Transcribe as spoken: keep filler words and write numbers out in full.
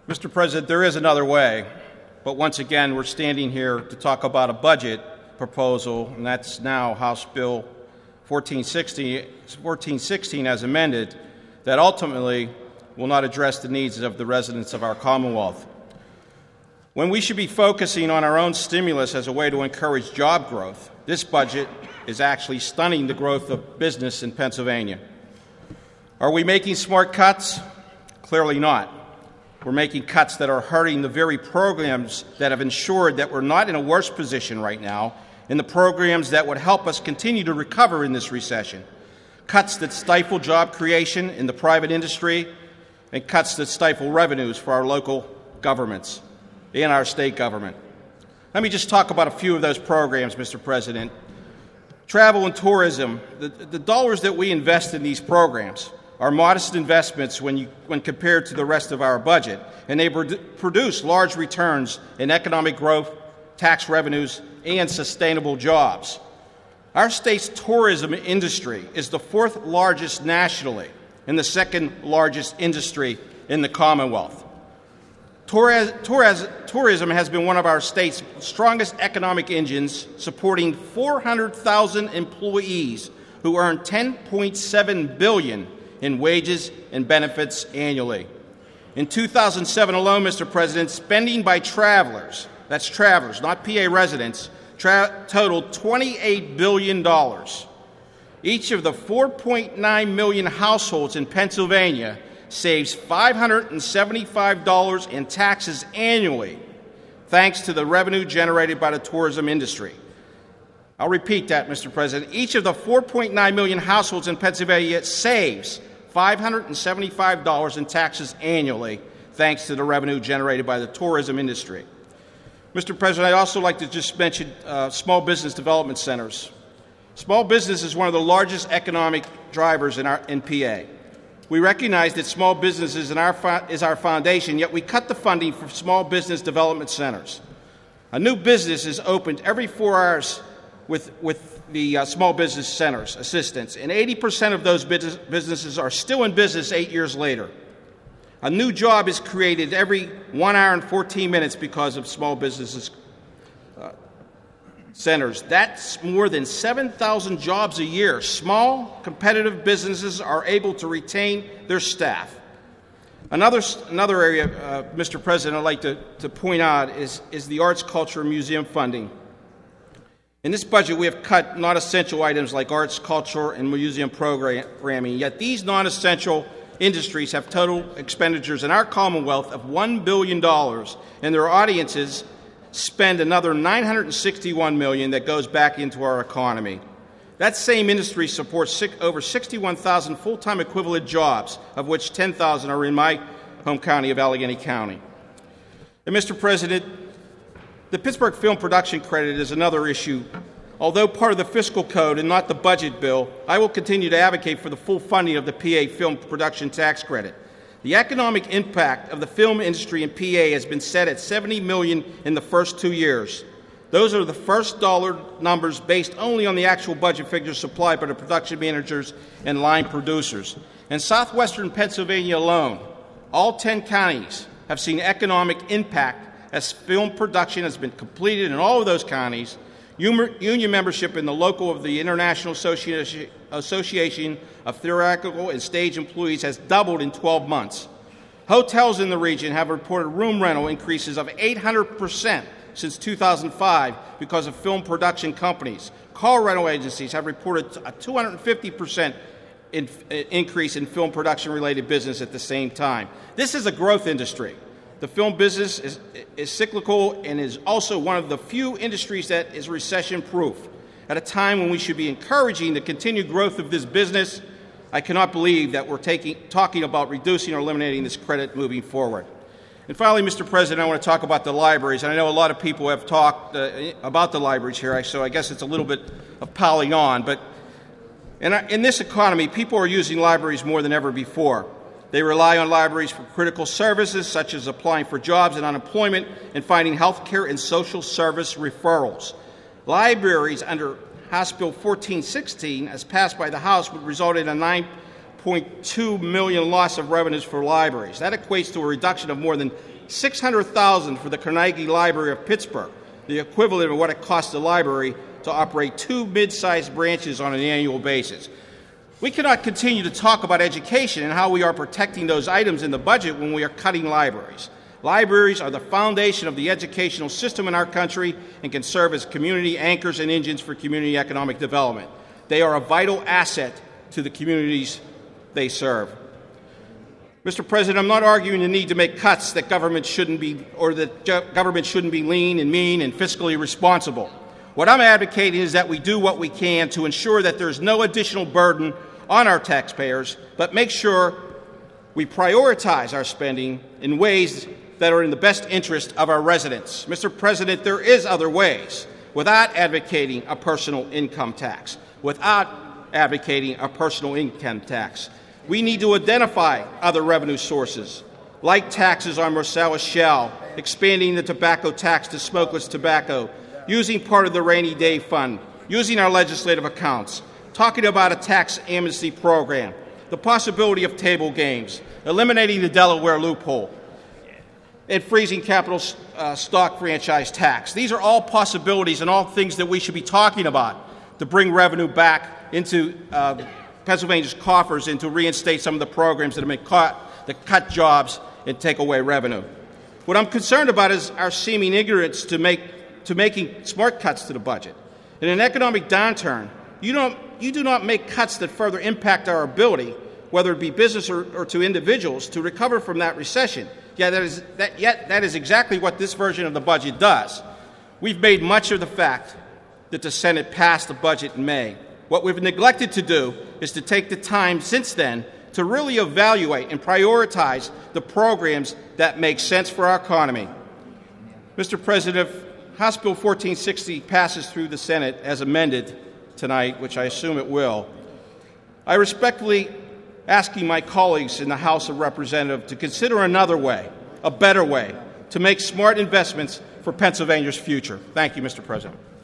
Mister President, there is another way, but once again, we're standing here to talk about a budget proposal, and that's now House Bill fourteen sixteen as amended, that ultimately will not address the needs of the residents of our Commonwealth. When we should be focusing on our own stimulus as a way to encourage job growth, this budget is actually stunning the growth of business in Pennsylvania. Are we making smart cuts? Clearly not. We're making cuts that are hurting the very programs that have ensured that we're not in a worse position right now, in the programs that would help us continue to recover in this recession. Cuts that stifle job creation in the private industry, and cuts that stifle revenues for our local governments and our state government. Let me just talk about a few of those programs, Mister President. Travel and tourism, the, the dollars that we invest in these programs are modest investments when, you, when compared to the rest of our budget, and they produce large returns in economic growth, tax revenues, and sustainable jobs. Our state's tourism industry is the fourth largest nationally and the second largest industry in the Commonwealth. Tourism, tourism has been one of our state's strongest economic engines, supporting four hundred thousand employees who earn ten point seven billion dollars in wages and benefits annually. In two thousand seven alone, Mister President, spending by travelers, that's travelers, not P A residents, tra- totaled twenty-eight billion dollars. Each of the four point nine million households in Pennsylvania saves five hundred seventy-five dollars in taxes annually, thanks to the revenue generated by the tourism industry. I'll repeat that, Mister President. Each of the four point nine million households in Pennsylvania saves five hundred seventy-five dollars in taxes annually, thanks to the revenue generated by the tourism industry. Mister President, I'd also like to just mention uh, small business development centers. Small business is one of the largest economic drivers in, our, in P A. We recognize that small businesses in our fo- is our foundation, yet we cut the funding for small business development centers. A new business is opened every four hours with, with the uh, small business centers, assistance, and eighty percent of those business, businesses are still in business eight years later. A new job is created every one hour and fourteen minutes because of small businesses uh, centers. That's more than seven thousand jobs a year. Small, competitive businesses are able to retain their staff. Another, another area, uh, Mister President, I'd like to, to point out is, is the arts, culture, and museum funding. In this budget, we have cut non-essential items like arts, culture, and museum programming, yet these non-essential industries have total expenditures in our Commonwealth of one billion dollars, and their audiences spend another nine hundred sixty-one million dollars that goes back into our economy. That same industry supports six, over sixty-one thousand full-time equivalent jobs, of which ten thousand are in my home county of Allegheny County. And Mister President, the Pittsburgh Film Production Credit is another issue. Although part of the fiscal code and not the budget bill, I will continue to advocate for the full funding of the P A Film Production Tax Credit. The economic impact of the film industry in P A has been set at seventy million dollars in the first two years. Those are the first dollar numbers based only on the actual budget figures supplied by the production managers and line producers. In southwestern Pennsylvania alone, all ten counties have seen economic impact as film production has been completed in all of those counties. Union membership in the local of the International Association of Theatrical and Stage Employees has doubled in twelve months. Hotels in the region have reported room rental increases of eight hundred percent since two thousand five because of film production companies. Car rental agencies have reported a two hundred fifty percent in, increase in film production-related business at the same time. This is a growth industry. The film business is, is cyclical and is also one of the few industries that is recession-proof. At a time when we should be encouraging the continued growth of this business, I cannot believe that we're taking, talking about reducing or eliminating this credit moving forward. And finally, Mister President, I want to talk about the libraries. And I know a lot of people have talked uh, about the libraries here, so I guess it's a little bit of piling on. But in, our, in this economy, people are using libraries more than ever before. They rely on libraries for critical services, such as applying for jobs and unemployment and finding health care and social service referrals. Libraries under House Bill fourteen sixteen, as passed by the House, would result in a nine point two million dollars loss of revenues for libraries. That equates to a reduction of more than six hundred thousand dollars for the Carnegie Library of Pittsburgh, the equivalent of what it costs the library to operate two mid-sized branches on an annual basis. We cannot continue to talk about education and how we are protecting those items in the budget when we are cutting libraries. Libraries are the foundation of the educational system in our country and can serve as community anchors and engines for community economic development. They are a vital asset to the communities they serve. Mister President, I'm not arguing the need to make cuts that government shouldn't be, or that government shouldn't be lean and mean and fiscally responsible. What I'm advocating is that we do what we can to ensure that there's no additional burden on our taxpayers, but make sure we prioritize our spending in ways that are in the best interest of our residents. Mister President, there is other ways without advocating a personal income tax, without advocating a personal income tax. We need to identify other revenue sources, like taxes on Marcellus Shell, expanding the tobacco tax to smokeless tobacco, using part of the rainy day fund, using our legislative accounts, talking about a tax amnesty program, the possibility of table games, eliminating the Delaware loophole, and freezing capital uh, stock franchise tax. These are all possibilities and all things that we should be talking about to bring revenue back into uh, Pennsylvania's coffers and to reinstate some of the programs that have been caught, that cut jobs and take away revenue. What I'm concerned about is our seeming ignorance to, make, to making smart cuts to the budget. In an economic downturn, you don't You do not make cuts that further impact our ability, whether it be business or, or to individuals, to recover from that recession. Yeah, that is, that, yet that is exactly what this version of the budget does. We've made much of the fact that the Senate passed the budget in May. What we've neglected to do is to take the time since then to really evaluate and prioritize the programs that make sense for our economy. Mister President, if House Bill fourteen sixty passes through the Senate as amended tonight, which I assume it will, I respectfully asking my colleagues in the House of Representatives to consider another way, a better way, to make smart investments for Pennsylvania's future. Thank you, Mister President.